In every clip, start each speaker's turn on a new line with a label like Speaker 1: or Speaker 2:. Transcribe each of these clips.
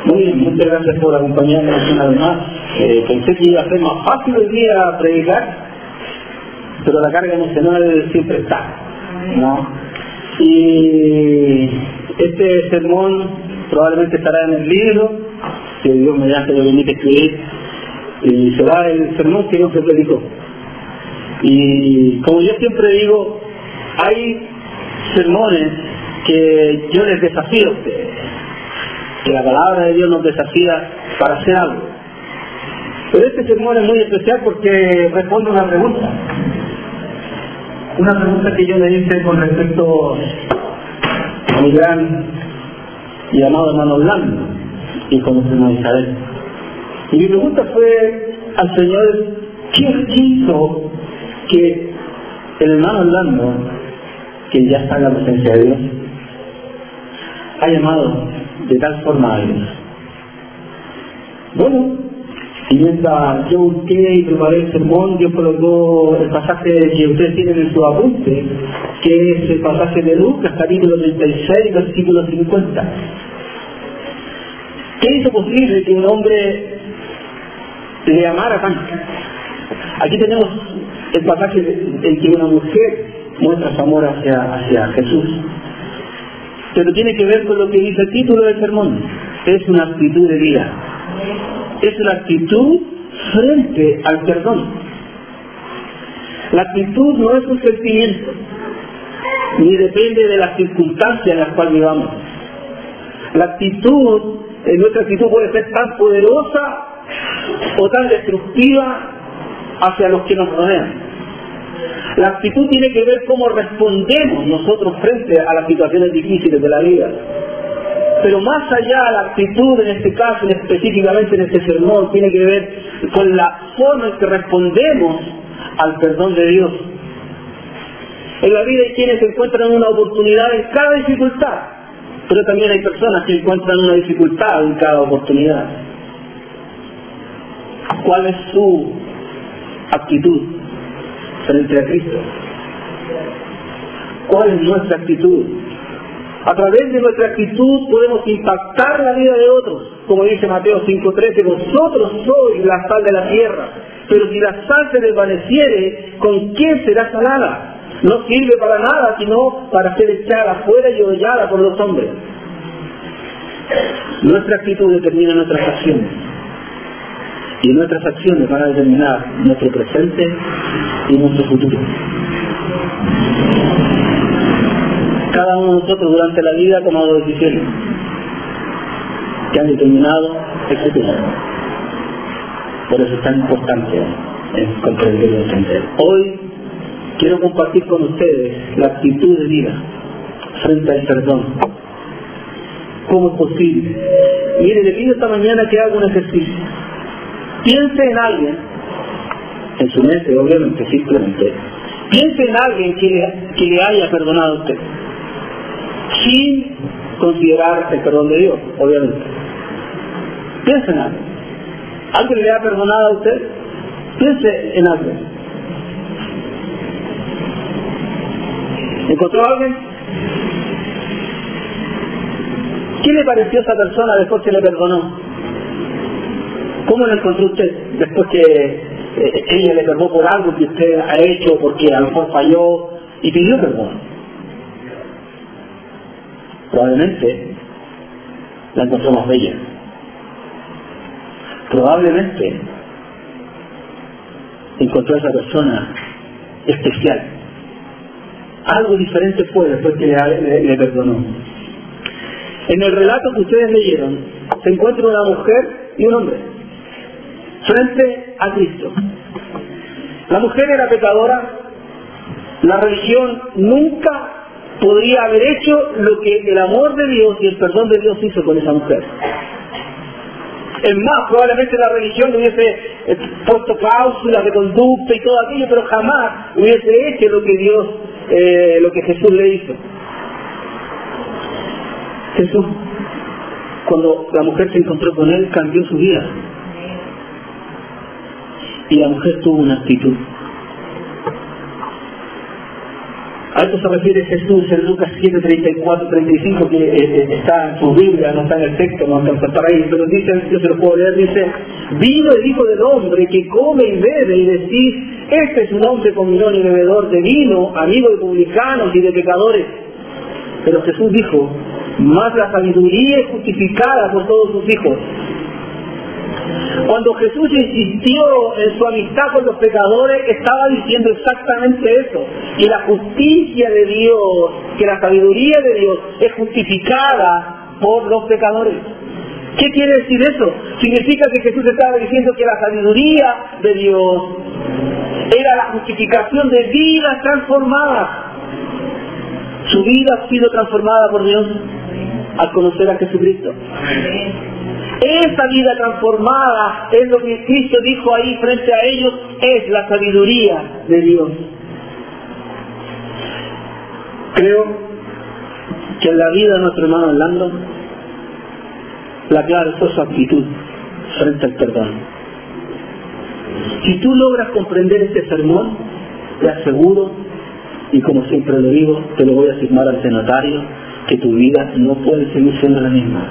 Speaker 1: Muy bien, muchas gracias por acompañarnos una vez más. Pensé que iba a ser más fácil el día predicar, pero la carga emocional siempre está, ¿no? Y este sermón probablemente estará en el libro, que Dios mediante lo permite escribir, y será el sermón que Dios se predicó. Y como yo siempre digo, hay sermones que yo les desafío a ustedes, que la palabra de Dios nos desafía para hacer algo. Pero este sermón es muy especial porque responde a una pregunta que yo le hice con respecto a mi gran y amado hermano Orlando, hijo de nuestra hermana Isabel. Y mi pregunta fue al Señor: ¿qué hizo que el hermano Orlando, que ya está en la presencia de Dios, ha llamado de tal forma a Dios? Bueno, y mientras yo busqué y preparé el sermón, Dios colocó el pasaje que ustedes tienen en su apunte, que es el pasaje de Lucas, capítulo 36, versículo 50. ¿Qué hizo posible que un hombre le amara tanto? Aquí tenemos el pasaje en que una mujer muestra su amor hacia Jesús. Pero tiene que ver con lo que dice el título del sermón. Es una actitud de vida. Es una actitud frente al perdón. La actitud no es un sentimiento, ni depende de las circunstancias en las cuales vivamos. Nuestra actitud puede ser tan poderosa o tan destructiva hacia los que nos rodean. La actitud tiene que ver cómo respondemos nosotros frente a las situaciones difíciles de la vida. Pero más allá de la actitud, en este caso, específicamente en este sermón, tiene que ver con la forma en que respondemos al perdón de Dios. En la vida hay quienes encuentran una oportunidad en cada dificultad, pero también hay personas que encuentran una dificultad en cada oportunidad. ¿Cuál es su actitud frente a Cristo? ¿Cuál es nuestra actitud? A través de nuestra actitud podemos impactar la vida de otros. Como dice Mateo 5:13, vosotros sois la sal de la tierra, pero si la sal se desvaneciere, ¿con qué será salada? No sirve para nada, sino para ser echada afuera y hollada por los hombres. Nuestra actitud determina nuestras acciones. Y nuestras acciones van a determinar nuestro presente y nuestro futuro. Cada uno de nosotros durante la vida ha tomado decisiones que han determinado el futuro. Por eso es tan importante comprender y entender. Hoy quiero compartir con ustedes la actitud de vida frente al perdón. ¿Cómo es posible? Mire, le pido esta mañana que haga un ejercicio. Piense en alguien, en su mente obviamente, simplemente. Piense en alguien que le haya perdonado a usted, sin considerar el perdón de Dios, obviamente. Piense en alguien. ¿Alguien le ha perdonado a usted? Piense en alguien. ¿Encontró a alguien? ¿Qué le pareció a esa persona después que le perdonó? ¿Cómo lo encontró usted después que ella le perdonó por algo que usted ha hecho, porque a lo mejor falló y pidió perdón? Probablemente la encontró más bella. Probablemente encontró a esa persona especial. Algo diferente fue después que le perdonó. En el relato que ustedes leyeron se encuentra una mujer y un hombre frente a Cristo. La mujer era pecadora. La religión nunca podría haber hecho lo que el amor de Dios y el perdón de Dios hizo con esa mujer. Es más, probablemente la religión le hubiese puesto cláusulas de conducta y todo aquello, pero jamás hubiese hecho lo que Jesús le hizo. Jesús, cuando la mujer se encontró con él, cambió su vida. Y la mujer tuvo una actitud. A esto se refiere Jesús en Lucas 7, 34, 35, que está en su Biblia, no está en el texto, no alcanza a estar ahí, pero dice, yo se lo puedo leer, dice: vino el Hijo del Hombre que come y bebe, y decís, este es un hombre comilón y bebedor de vino, amigo de publicanos y de pecadores. Pero Jesús dijo: más la sabiduría es justificada por todos sus hijos. Cuando Jesús insistió en su amistad con los pecadores, estaba diciendo exactamente eso, que la justicia de Dios, que la sabiduría de Dios es justificada por los pecadores. ¿Qué quiere decir eso? Significa que Jesús estaba diciendo que la sabiduría de Dios era la justificación de vidas transformadas. Su vida ha sido transformada por Dios al conocer a Jesucristo. Esa vida transformada es lo que Cristo dijo ahí frente a ellos, es la sabiduría de Dios. Creo que en la vida de nuestro hermano Orlando, la clave fue su actitud frente al perdón. Si tú logras comprender este sermón, te aseguro, y como siempre lo digo, te lo voy a firmar ante notario, que tu vida no puede seguir siendo la misma.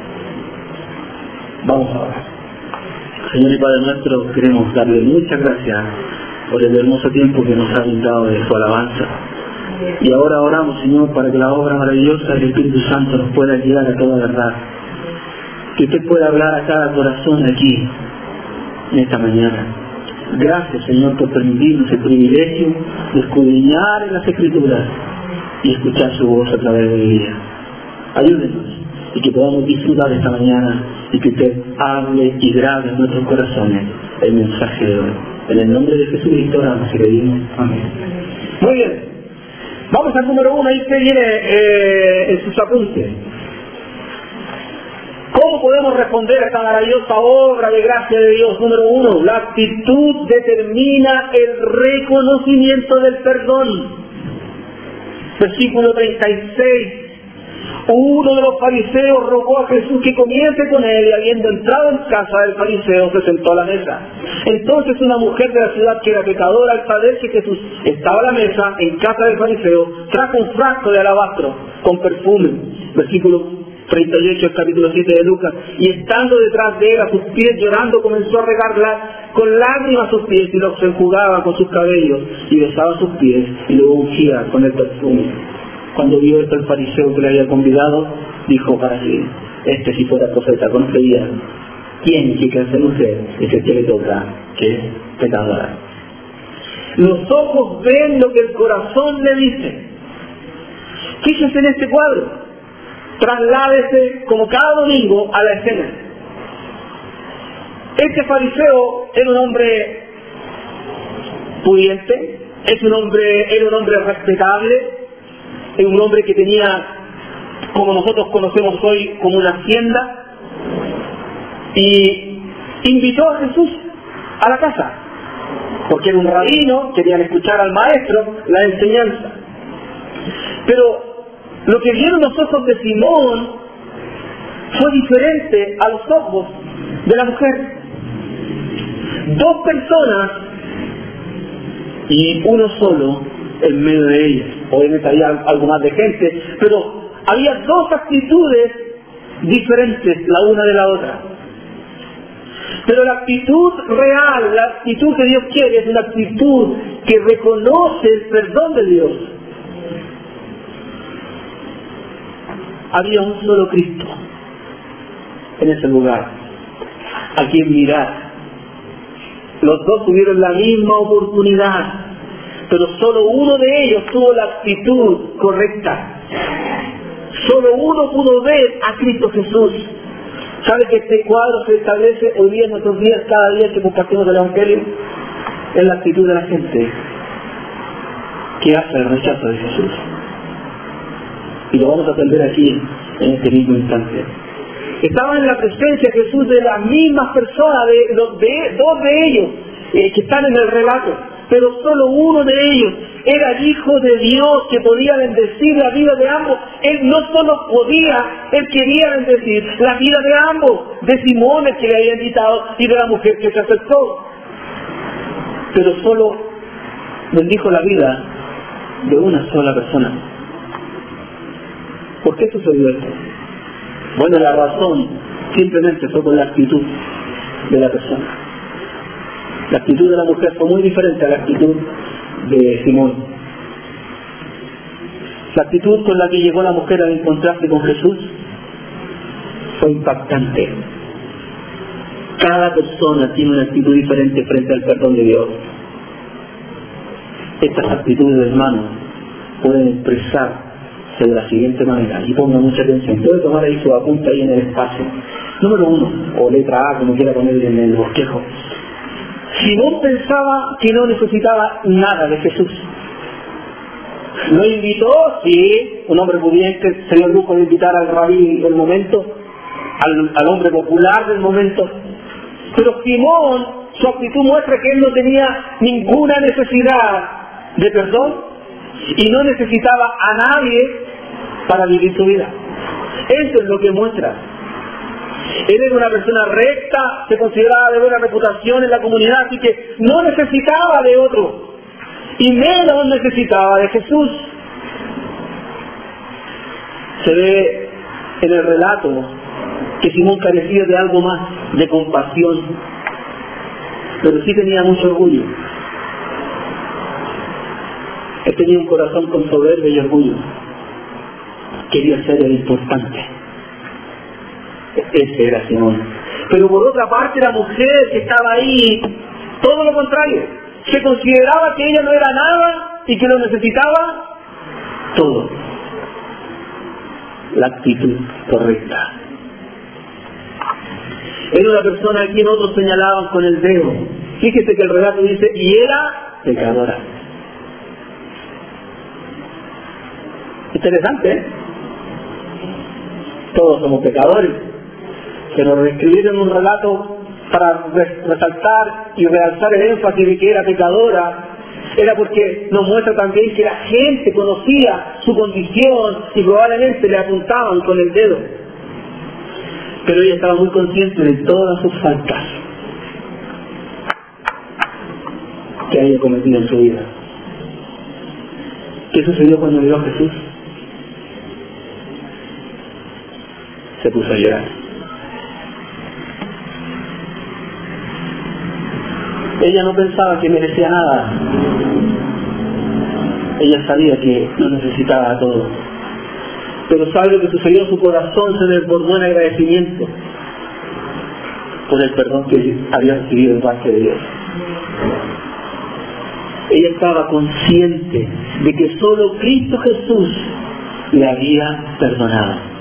Speaker 1: Vamos a orar. Señor y Padre nuestro, queremos darle muchas gracias por el hermoso tiempo que nos ha brindado de su alabanza. Y ahora oramos, Señor, para que la obra maravillosa del Espíritu Santo nos pueda guiar a toda verdad. Que usted pueda hablar a cada corazón aquí, en esta mañana. Gracias, Señor, por permitirnos el privilegio de escudriñar en las Escrituras y escuchar su voz a través de mi vida. Ayúdenos y que podamos disfrutar esta mañana y que usted hable y grabe en nuestros corazones el mensaje de hoy. En el nombre de Jesucristo oramos y pedimos. Amén. Muy bien. Vamos al número 1, ahí usted viene en sus apuntes. ¿Cómo podemos responder a esta maravillosa obra de gracia de Dios? Número 1, la actitud determina el reconocimiento del perdón. Versículo 36. Uno de los fariseos rogó a Jesús que comiese con él, y habiendo entrado en casa del fariseo se sentó a la mesa. Entonces una mujer de la ciudad que era pecadora, al saber que Jesús estaba a la mesa en casa del fariseo, trajo un frasco de alabastro con perfume. Versículo 38 del capítulo 7 de Lucas. Y estando detrás de él a sus pies llorando, comenzó a regarla con lágrimas sus pies y los enjugaba con sus cabellos y besaba sus pies y luego ungía con el perfume. Cuando vio esto el fariseo que le había convidado, dijo para sí: este si fuera profeta conocería quién que hace mujer es el que le toca, que es pecadora. Los ojos ven lo que el corazón le dice. Fíjense en este cuadro. Trasládese como cada domingo a la escena. Este fariseo era un hombre pudiente, era un hombre respetable, es un hombre que tenía, como nosotros conocemos hoy, como una hacienda, y invitó a Jesús a la casa, porque era un rabino, querían escuchar al maestro la enseñanza. Pero lo que vieron los ojos de Simón fue diferente a los ojos de la mujer. Dos personas y uno solo en medio de ellas. Obviamente había algo más de gente, pero había dos actitudes diferentes la una de la otra. Pero la actitud real, la actitud que Dios quiere, es una actitud que reconoce el perdón de Dios. Había un solo Cristo en ese lugar, a quien mirar. Los dos tuvieron la misma oportunidad, pero solo uno de ellos tuvo la actitud correcta. Solo uno pudo ver a Cristo Jesús. ¿Sabe que este cuadro se establece hoy día en nuestros días, cada día que compartimos el Evangelio? Es la actitud de la gente que hace el rechazo de Jesús. Y lo vamos a aprender aquí, en este mismo instante. Estaban en la presencia de Jesús de las mismas personas, de dos de ellos, que están en el relato, pero solo uno de ellos era el Hijo de Dios que podía bendecir la vida de ambos. Él no solo podía, él quería bendecir la vida de ambos, de Simón, el que le había invitado, y de la mujer que se acercó. Pero solo bendijo la vida de una sola persona. ¿Por qué sucedió esto? Bueno, la razón simplemente fue por la actitud de la persona. La actitud de la mujer fue muy diferente a la actitud de Simón. La actitud con la que llegó la mujer al encontrarse con Jesús fue impactante. Cada persona tiene una actitud diferente frente al perdón de Dios. Estas actitudes, hermanos, pueden expresarse de la siguiente manera, y ponga mucha atención. Puede tomar ahí su apunte ahí en el espacio. Número 1, o letra A, como quiera ponerle en el bosquejo. Simón pensaba que no necesitaba nada de Jesús. Lo invitó, sí, un hombre pudiente se dio el lujo de invitar al rabí del momento, al hombre popular del momento. Pero Simón, su actitud muestra que él no tenía ninguna necesidad de perdón y no necesitaba a nadie para vivir su vida. Eso es lo que muestra. Él era una persona recta, se consideraba de buena reputación en la comunidad, así que no necesitaba de otro, y menos necesitaba de Jesús. Se ve en el relato que Simón carecía de algo más, de compasión, pero sí tenía mucho orgullo. Él tenía un corazón con soberbia y orgullo. Quería ser el importante. Ese era Simón. Pero por otra parte, la mujer que estaba ahí, todo lo contrario. Se consideraba que ella no era nada y que lo necesitaba todo. La actitud correcta. Era una persona a quien otros señalaban con el dedo. Fíjese que el relato dice, y era pecadora. Interesante, ¿eh? Todos somos pecadores, pero escribir en un relato para resaltar y realzar el énfasis de que era pecadora era porque nos muestra también que la gente conocía su condición y probablemente le apuntaban con el dedo, pero ella estaba muy consciente de todas sus faltas que había cometido en su vida. ¿Qué sucedió cuando vio a Jesús? Se puso a llorar. Ella no pensaba que merecía nada. Ella sabía que no necesitaba todo. Pero sabe lo que sucedió, su corazón se desbordó en agradecimiento por el perdón que había recibido de parte de Dios. Ella estaba consciente de que solo Cristo Jesús le había perdonado.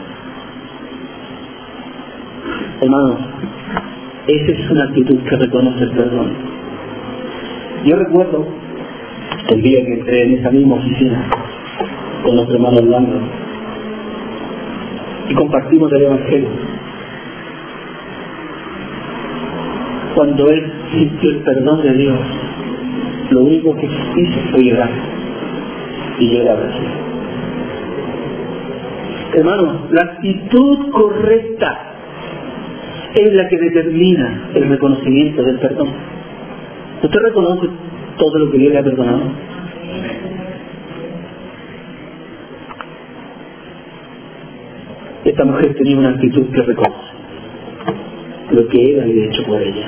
Speaker 1: Hermanos, esa es una actitud que reconoce el perdón. Yo recuerdo el día que entré en esa misma oficina con nuestro hermano Orlando y compartimos el Evangelio. Cuando él sintió el perdón de Dios, lo único que hizo fue llorar y llorar así. Hermanos, la actitud correcta es la que determina el reconocimiento del perdón. ¿Usted reconoce todo lo que Dios le ha perdonado? Esta mujer tenía una actitud que reconoce lo que Él había hecho por ella.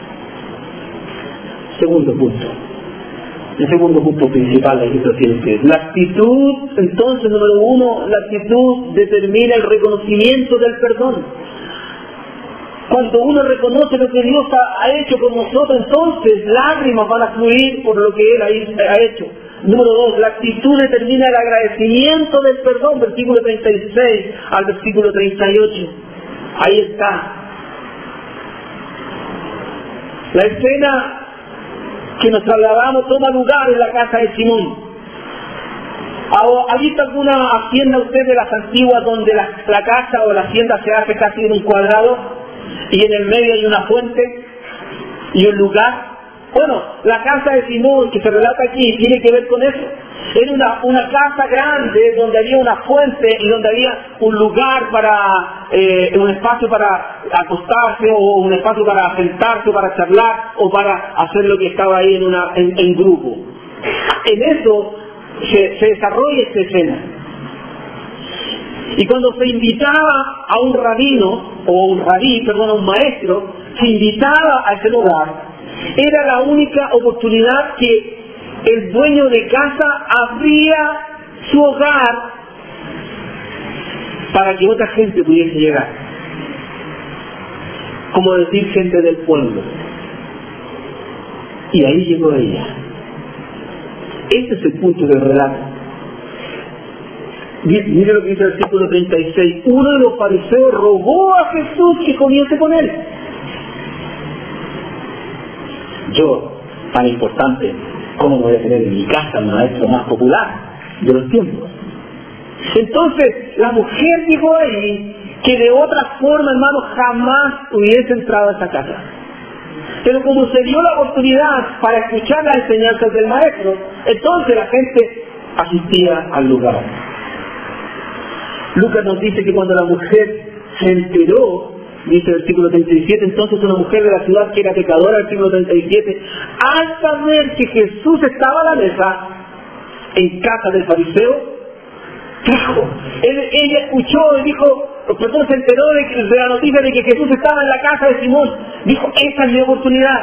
Speaker 1: Segundo punto. El segundo punto principal aquí lo tiene que la actitud, entonces, número 1, la actitud determina el reconocimiento del perdón. Cuando uno reconoce lo que Dios ha hecho con nosotros, entonces lágrimas van a fluir por lo que Él ha hecho. Número 2, la actitud determina el agradecimiento del perdón, versículo 36 al versículo 38. Ahí está. La escena que nos trasladamos toma lugar en la casa de Simón. ¿Ha visto alguna hacienda usted de las antiguas donde la casa o la hacienda se hace casi en un cuadrado y en el medio hay una fuente y un lugar? Bueno, la casa de Simón que se relata aquí tiene que ver con eso. Era una casa grande donde había una fuente y donde había un lugar para, un espacio para acostarse o un espacio para sentarse o para charlar o para hacer lo que estaba ahí en grupo. En eso se desarrolla esta escena. Y cuando se invitaba a un rabino, o a un maestro, se invitaba a ese lugar, era la única oportunidad que el dueño de casa abría su hogar para que otra gente pudiese llegar. Como decir, gente del pueblo. Y ahí llegó ella. Este es el punto del relato. Mire lo que dice el versículo 36. Uno de los fariseos rogó a Jesús que comiese con él. Yo, tan importante, ¿cómo voy a tener en mi casa un maestro más popular de los tiempos? Entonces, la mujer llegó ahí que de otra forma, hermano, jamás hubiese entrado a esa casa. Pero como se dio la oportunidad para escuchar las enseñanzas del maestro, entonces la gente asistía al lugar. Lucas nos dice que cuando la mujer se enteró, dice el versículo 37, entonces una mujer de la ciudad que era pecadora, versículo 37, al saber que Jesús estaba a la mesa en casa del fariseo, trajo. Ella escuchó y dijo, se enteró de la noticia de que Jesús estaba en la casa de Simón. Dijo, esta es mi oportunidad.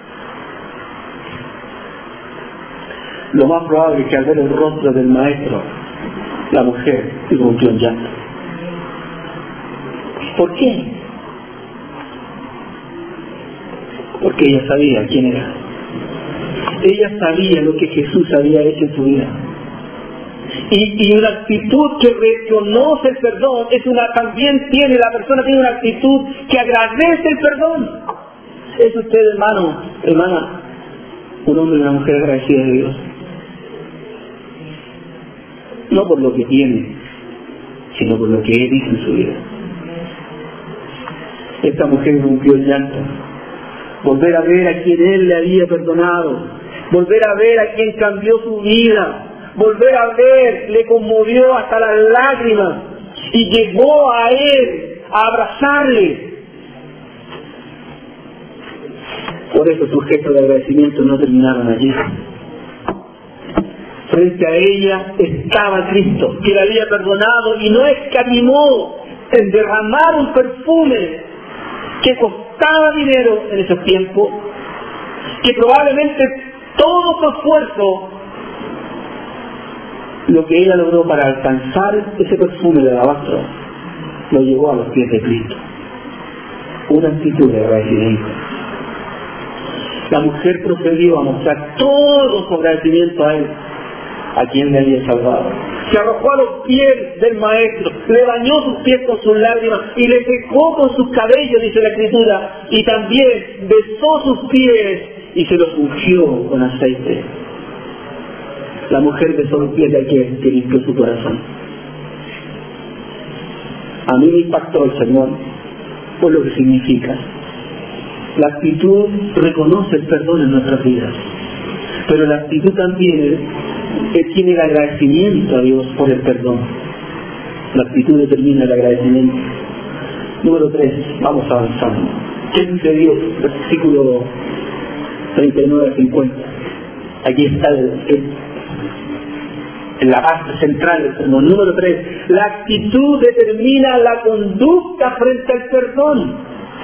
Speaker 1: Lo más probable es que al ver el rostro del maestro, la mujer irrumpió en llanto. ¿Por qué? Porque ella sabía quién era. Ella sabía lo que Jesús había hecho en su vida. Y una actitud que reconoce el perdón también tiene, la persona tiene una actitud que agradece el perdón. ¿Es usted, hermano, hermana, un hombre y una mujer agradecida de Dios? No por lo que tiene, sino por lo que Él hizo en su vida. Esta mujer rompió el llanto. Volver a ver a quien Él le había perdonado. Volver a ver a quien cambió su vida. Volver a ver, le conmovió hasta las lágrimas. Y llegó a Él a abrazarle. Por eso sus gestos de agradecimiento no terminaron allí. Frente a ella estaba Cristo, que le había perdonado y no escatimó en derramar un perfume que costaba dinero en esos tiempos, que probablemente todo su esfuerzo, lo que ella logró para alcanzar ese perfume de alabastro, lo llevó a los pies de Cristo. Una actitud de agradecimiento. La mujer procedió a mostrar todo su agradecimiento a Él, a quien le había salvado. Se arrojó a los pies del maestro, le bañó sus pies con sus lágrimas y le secó con sus cabellos, dice la Escritura, y también besó sus pies y se los ungió con aceite. La mujer besó los pies de aquel que limpió su corazón. A mí me impactó el sermón por lo que significa. La actitud reconoce el perdón en nuestras vidas, pero la actitud también tiene el agradecimiento a Dios por el perdón. La actitud determina el agradecimiento. Número 3, vamos avanzando. ¿Qué dice Dios? Versículo 39 al 50. Aquí está en la parte central del sermón. Número 3, la actitud determina la conducta frente al perdón.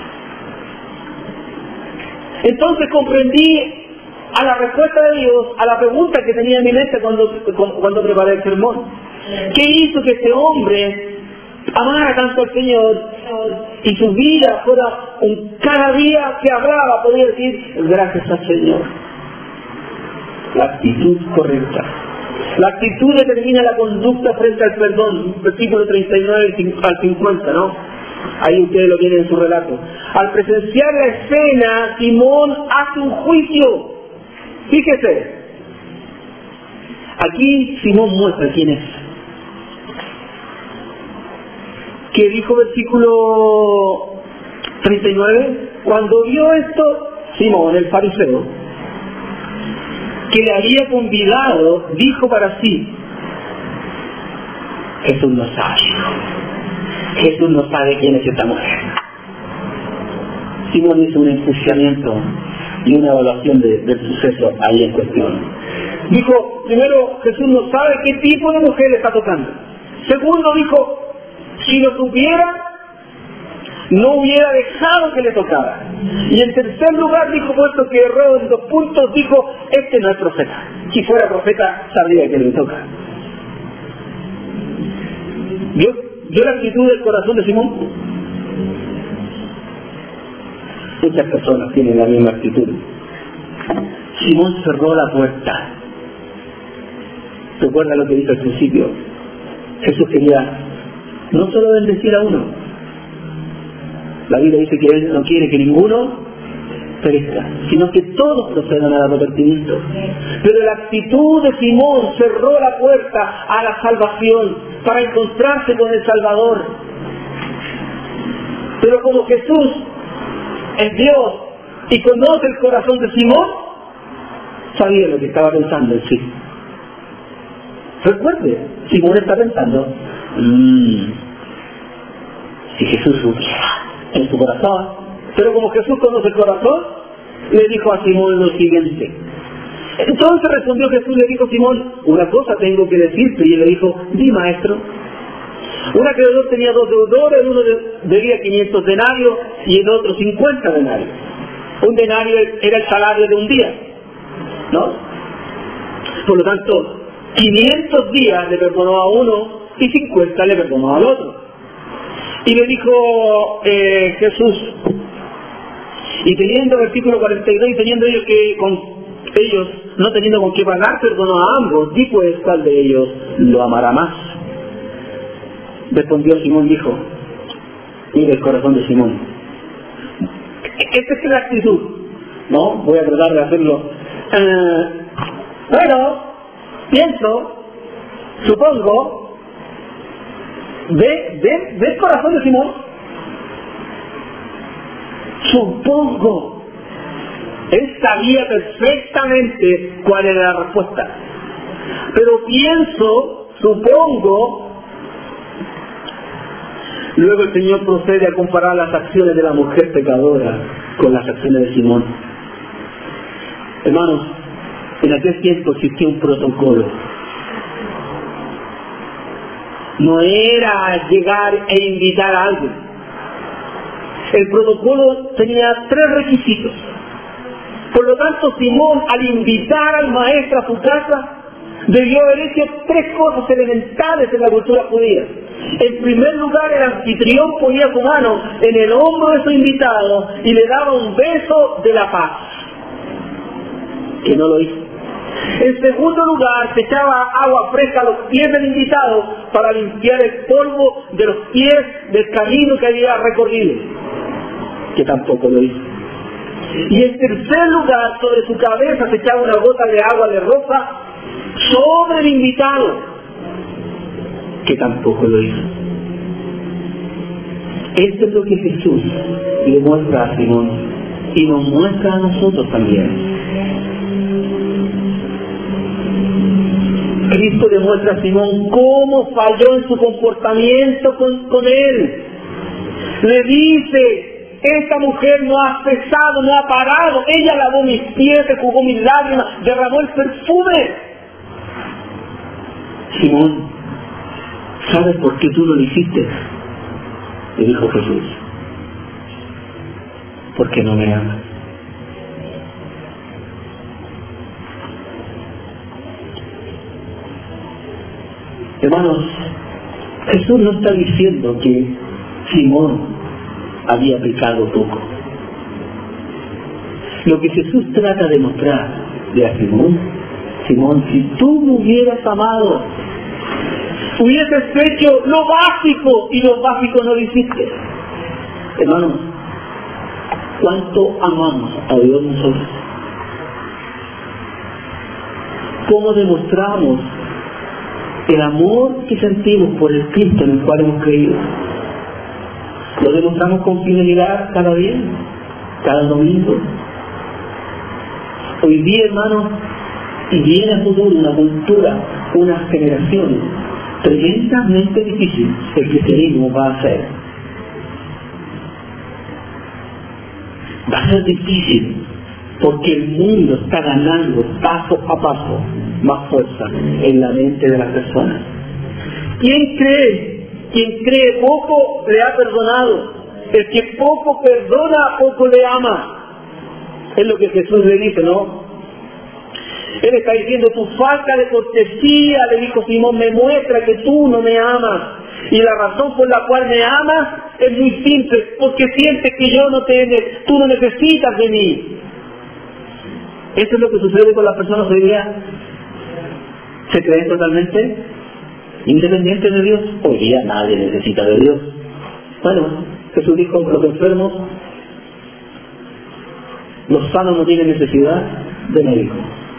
Speaker 1: Entonces comprendí a la respuesta de Dios a la pregunta que tenía en mi mente cuando preparé el sermón. ¿Qué hizo que este hombre amara tanto al Señor y su vida fuera cada día que hablaba podía decir gracias al Señor? La actitud correcta. La actitud determina la conducta frente al perdón. Versículo 39 al 50, ¿no? Ahí ustedes lo tienen en su relato. Al presenciar la escena, Simón hace un juicio. Fíjese, aquí Simón muestra quién es. ¿Qué dijo versículo 39? Cuando vio esto, Simón, el fariseo, que le había convidado, dijo para sí, Jesús no sabe. Jesús no sabe quién es esta mujer. Simón hizo un enjuiciamiento y una evaluación del suceso ahí en cuestión. Dijo, primero, Jesús no sabe qué tipo de mujer le está tocando. Segundo, dijo, si lo supiera, no hubiera dejado que le tocara. Y en tercer lugar dijo, puesto que erró en 2 puntos, dijo, este no es profeta. Si fuera profeta, sabría que le toca. ¿Vio la actitud del corazón de Simón? Muchas personas tienen la misma actitud. Simón cerró la puerta. Recuerda lo que dijo al principio. Jesús quería no solo bendecir a uno. La Biblia dice que Él no quiere que ninguno perezca, sino que todos procedan al arrepentimiento. Pero la actitud de Simón cerró la puerta a la salvación para encontrarse con el Salvador. Pero como Jesús es Dios y conoce el corazón de Simón, sabía lo que estaba pensando en sí. Recuerde, Simón está pensando, si Jesús supiera en su corazón. Pero como Jesús conoce el corazón, le dijo a Simón lo siguiente. Entonces respondió Jesús, le dijo Simón, una cosa tengo que decirte. Y él le dijo, di, maestro. Un acreedor tenía 2 deudores, uno debía 500 denarios y el otro 50 denarios. Un denario era el salario de un día, ¿no? Por lo tanto, 500 días le perdonó a uno y 50 le perdonó al otro. Y le dijo Jesús, y teniendo, versículo 42, y teniendo ellos no teniendo con qué pagar, perdonó a ambos. Di pues, ¿cuál de ellos lo amará más? Respondió Simón, dijo, mira el corazón de Simón. Esta es la actitud, ¿no? Voy a tratar de hacerlo. Bueno, pienso, supongo. ¿Ve el corazón de Simón? Supongo. Él sabía perfectamente cuál era la respuesta. Pero pienso, supongo. Luego el Señor procede a comparar las acciones de la mujer pecadora con las acciones de Simón. Hermanos, en aquel tiempo existía un protocolo. No era llegar e invitar a alguien. El protocolo tenía 3 requisitos. Por lo tanto, Simón, al invitar al maestro a su casa, debió haber hecho 3 cosas elementales en la cultura judía. En primer lugar, el anfitrión ponía su mano en el hombro de su invitado y le daba un beso de la paz, que no lo hizo. En segundo lugar, se echaba agua fresca a los pies del invitado para limpiar el polvo de los pies del camino que había recorrido, que tampoco lo hizo. Y en tercer lugar, sobre su cabeza se echaba una gota de agua de rosa sobre el invitado, que tampoco lo hizo. Esto es lo que Jesús le muestra a Simón y nos muestra a nosotros también. Cristo demuestra a Simón cómo falló en su comportamiento con él. Le dice, esta mujer no ha cesado, no ha parado, ella lavó mis pies, jugó mis lágrimas, derramó el perfume. Simón, ¿sabes por qué tú no lo hiciste? Le dijo Jesús, porque no me amas. Hermanos, Jesús no está diciendo que Simón había pecado poco. Lo que Jesús trata de mostrarle a Simón, Simón, si tú me hubieras amado, hubieses hecho lo básico, y lo básico no lo hiciste. Hermanos, ¿cuánto amamos a Dios nosotros? ¿Cómo demostramos el amor que sentimos por el Cristo en el cual hemos creído? ¿Lo demostramos con fidelidad cada día? ¿Cada domingo? Hoy día, hermanos, y viene a futuro una cultura, una generación tremendamente difícil. El cristianismo va a ser. Va a ser difícil porque el mundo está ganando paso a paso más fuerza en la mente de las personas. ¿Quién cree poco le ha perdonado? El que poco perdona, poco le ama. Es lo que Jesús le dice, ¿no? Él está diciendo, tu falta de cortesía, le dijo Simón, me muestra que tú no me amas. Y la razón por la cual me amas es muy simple, porque sientes que tú no necesitas de mí. Eso es lo que sucede con las personas hoy día. Se creen totalmente independientes de Dios. Hoy día nadie necesita de Dios. Bueno, Jesús dijo, los enfermos, los sanos no tienen necesidad de médico.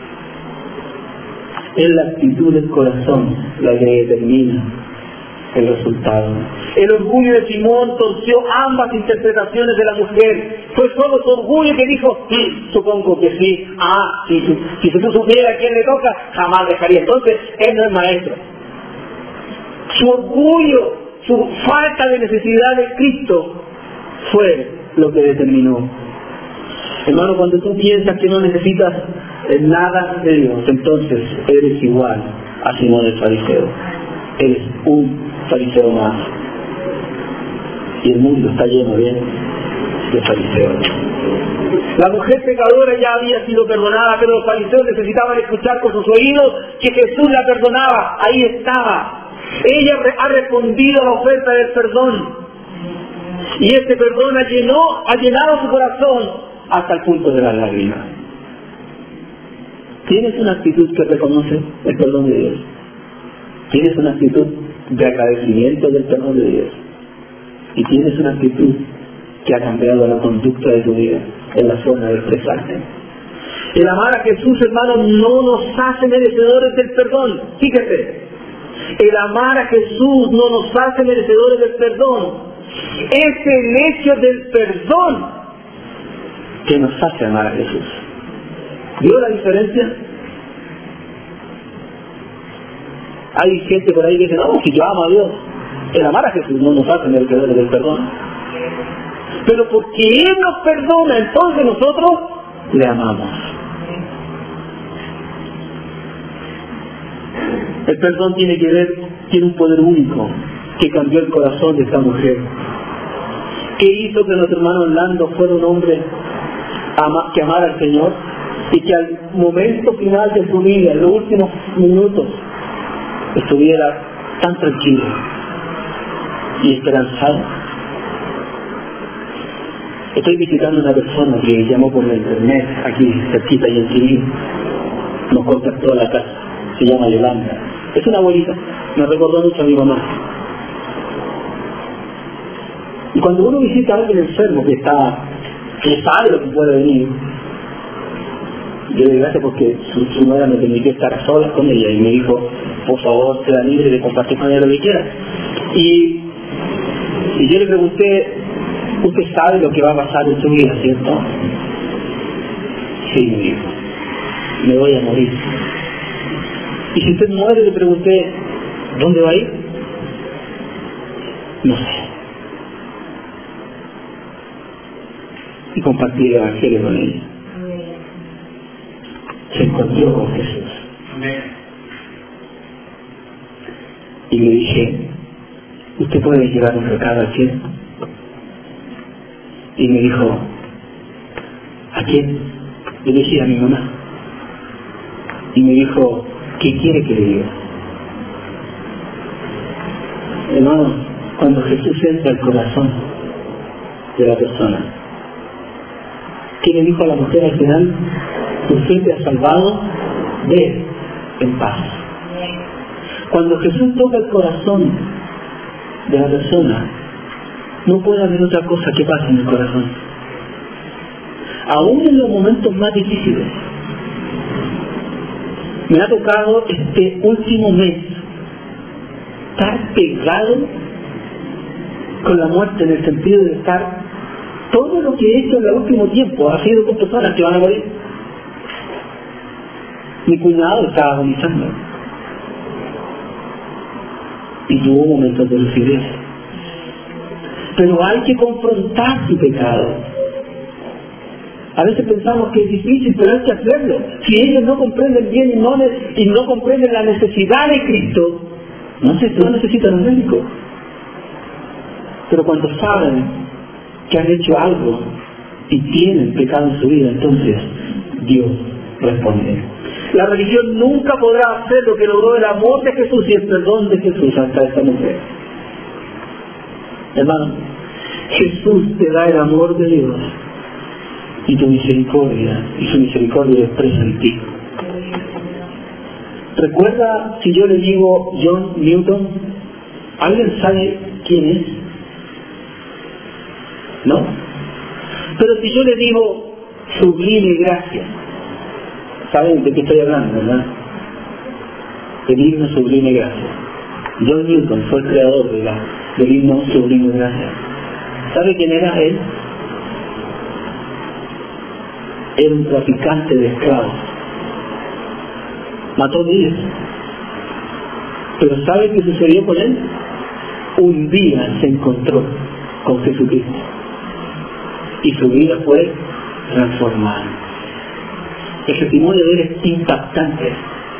Speaker 1: Es la actitud del corazón la que determina el resultado. El orgullo de Simón torció ambas interpretaciones de la mujer. Fue solo su orgullo que dijo, supongo que sí. Si tú supieras a quién le toca, jamás dejaría. Entonces, él no es maestro. Su orgullo, su falta de necesidad de Cristo fue lo que determinó. Hermano, cuando tú piensas que no necesitas nada de Dios, entonces eres igual a Simón el fariseo. Eres un fariseo más. Y el mundo está lleno de fariseos. La mujer pecadora ya había sido perdonada, pero los fariseos necesitaban escuchar con sus oídos que Jesús la perdonaba. Ahí estaba. Ella ha respondido a la oferta del perdón. Y este perdón ha llenado su corazón hasta el punto de las lágrimas. ¿Tienes una actitud que reconoce el perdón de Dios? ¿Tienes una actitud de agradecimiento del perdón de Dios? ¿Y tienes una actitud que ha cambiado la conducta de tu vida en la forma de expresarte? El amar a Jesús, hermano, no nos hace merecedores del perdón. Fíjate, el amar a Jesús no nos hace merecedores del perdón. Es el hecho del perdón que nos hace amar a Jesús. ¿Vio la diferencia? Hay gente por ahí que dice, no, si yo amo a Dios, el amar a Jesús no nos hace merecedores del perdón. Pero porque Él nos perdona, entonces nosotros le amamos. El perdón tiene un poder único que cambió el corazón de esta mujer, que hizo que nuestro hermano Orlando fuera un hombre que amara al Señor, y que al momento final de su vida, en los últimos minutos, estuviera tan tranquilo y esperanzado. Estoy visitando a una persona que llamó por la internet aquí cerquita y en Civil, nos contactó a la casa, se llama Yolanda, es una abuelita, me recordó mucho a mi mamá. Y cuando uno visita a alguien enfermo que sabe lo que puede venir, yo le gracias porque su madre me permitió estar sola con ella y me dijo, por favor, sea libre de compartir con ella lo que quiera. Y yo le pregunté, ¿usted sabe lo que va a pasar en su vida, cierto? Sí, me dijo, me voy a morir. Y si usted muere, le pregunté, ¿dónde va a ir? No sé. Y compartí el Evangelio con ella. Se encontró con Jesús. Y le dije, ¿usted puede llevar un recado al cielo? Y me dijo, ¿a quién? Le dije, a mi mamá. Y me dijo, ¿qué quiere que le diga? Hermano, cuando Jesús entra al corazón de la persona, ¿qué le dijo a la mujer al final? Usted te ha salvado, ve en paz. Cuando Jesús toca el corazón de la persona, no puede haber otra cosa que pase en el corazón. Aún en los momentos más difíciles. Me ha tocado este último mes estar pegado con la muerte, en el sentido de estar, todo lo que he hecho en el último tiempo ha sido con personas que van a morir. Mi cuñado estaba agonizando y tuvo momentos de lucidez, pero hay que confrontar su pecado. A veces pensamos que es difícil, pero hay que hacerlo. Si ellos no comprenden bien y no comprenden la necesidad de Cristo, no necesitan un médico. Pero cuando saben que han hecho algo y tienen pecado en su vida, entonces Dios responde. La religión nunca podrá hacer lo que logró el amor de Jesús y el perdón de Jesús hasta esta mujer. Hermano, Jesús te da el amor de Dios y tu misericordia, y su misericordia lo expresa en ti. ¿Recuerda si yo le digo John Newton? ¿Alguien sabe quién es? ¿No? Pero si yo le digo sublime gracia, ¿saben de qué estoy hablando, verdad? El himno Sublime Gracia. John Newton fue el creador del himno Sublime Gracia. ¿Sabe quién era él? Era un traficante de esclavos. Mató miles. Pero ¿sabe qué sucedió con él? Un día se encontró con Jesucristo y su vida fue transformada. El testimonio de él es impactante.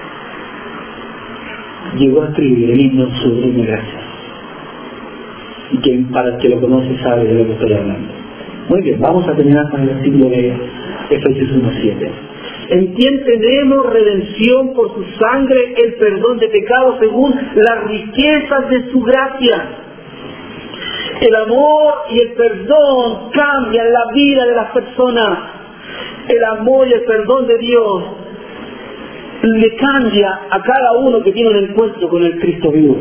Speaker 1: Llegó a escribir el himno Sublime Gracia. Y quien para el que lo conoce sabe de lo que estoy hablando. Muy bien, vamos a terminar con el versículo de Efesios 1:7. En quien tenemos redención por su sangre, el perdón de pecados según las riquezas de su gracia. El amor y el perdón cambian la vida de las personas. El amor y el perdón de Dios le cambia a cada uno que tiene un encuentro con el Cristo vivo.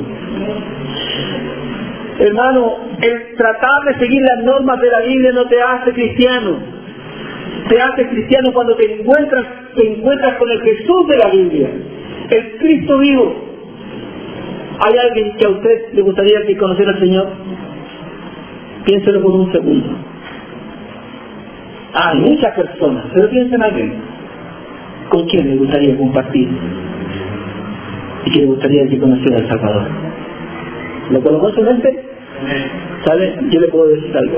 Speaker 1: Hermano, el tratar de seguir las normas de la Biblia no te hace cristiano. Te hace cristiano cuando te encuentras con el Jesús de la Biblia, el Cristo vivo. ¿Hay alguien que a usted le gustaría que conociera al Señor? Piénselo por un segundo. Hay muchas personas, pero piensen en alguien con quien le gustaría compartir y que le gustaría que conociera al Salvador. ¿Lo colocó en su mente? ¿Sabe? Yo le puedo decir algo.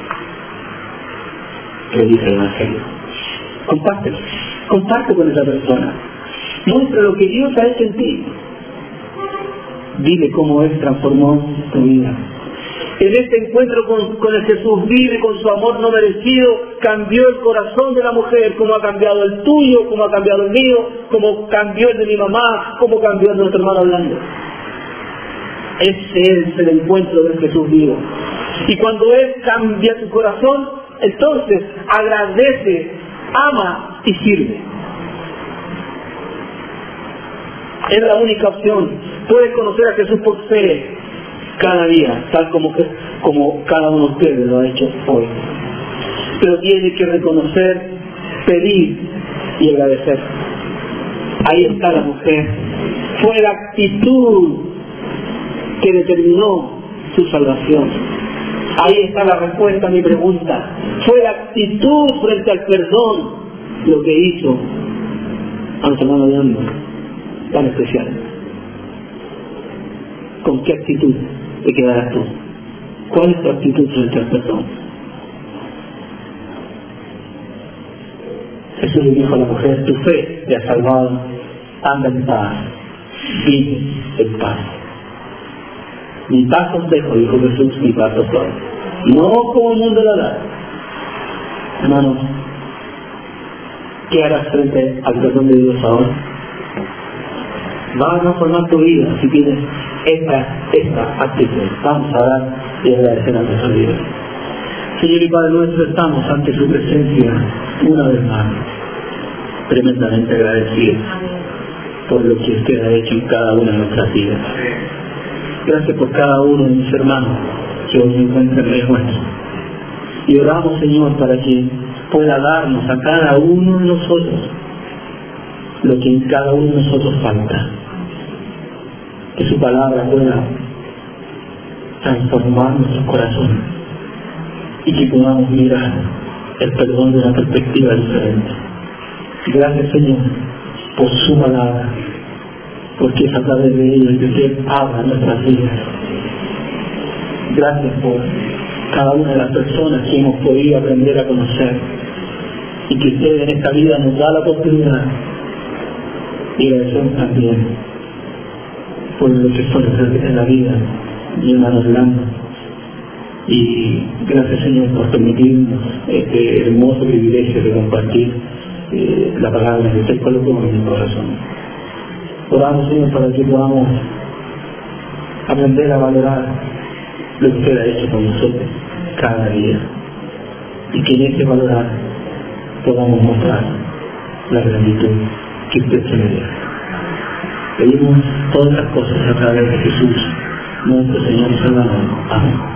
Speaker 1: ¿Qué dice el Evangelio? Compártelo. Comparte con esa persona. Muestra lo que Dios ha hecho en ti. Dile cómo Él transformó tu vida. En este encuentro con el Jesús vive, con su amor no merecido, cambió el corazón de la mujer, como ha cambiado el tuyo, como ha cambiado el mío, como cambió el de mi mamá, como cambió el de nuestro hermano hablando. Ese es el encuentro del Jesús vivo. Y cuando Él cambia tu corazón, entonces agradece, ama y sirve. Es la única opción. Puedes conocer a Jesús por fe cada día, tal como cada uno de ustedes lo ha hecho hoy. Pero tiene que reconocer, pedir y agradecer. Ahí está la mujer. Fue la actitud que determinó su salvación. Ahí está la respuesta a mi pregunta. Fue la actitud frente al perdón lo que hizo a nuestro hermano de alma tan especial. ¿Con qué actitud te quedarás tú? ¿Cuál es tu actitud frente al perdón? Jesús le dijo a la mujer: tu fe te ha salvado, anda en paz, vive en paz. Mi paz os dejo, dijo Jesús, mi paz os doy. No como el mundo la da. Hermano, ¿qué harás frente al perdón de Dios ahora? Va a transformar tu vida si tienes esta actitud. Vamos a orar y agradecer a nuestro Dios. Señor y Padre nuestro, estamos ante su presencia una vez más, tremendamente agradecidos por lo que usted ha hecho en cada una de nuestras vidas. Gracias por cada uno de mis hermanos que hoy se encuentran en el nuestro. Y oramos, Señor, para que pueda darnos a cada uno de nosotros lo que en cada uno de nosotros falta. Que su palabra pueda transformar nuestros corazones y que podamos mirar el perdón de una perspectiva diferente. Gracias, Señor, por su palabra, porque es a través de ella que usted habla en nuestras vidas. Gracias por cada una de las personas que hemos podido aprender a conocer y que usted en esta vida nos da la oportunidad, y agradecemos también por lo que fue en la vida mi hermano Orlando, y gracias Señor por permitirnos este hermoso privilegio de compartir la palabra que usted colocó en mi corazón. Oramos Señor para que podamos aprender a valorar lo que usted ha hecho con nosotros cada día, y que en este valorar podamos mostrar la gratitud que usted se merece. Pedimos todas las cosas a través de Jesús, nuestro Señor y Salvador. Amén.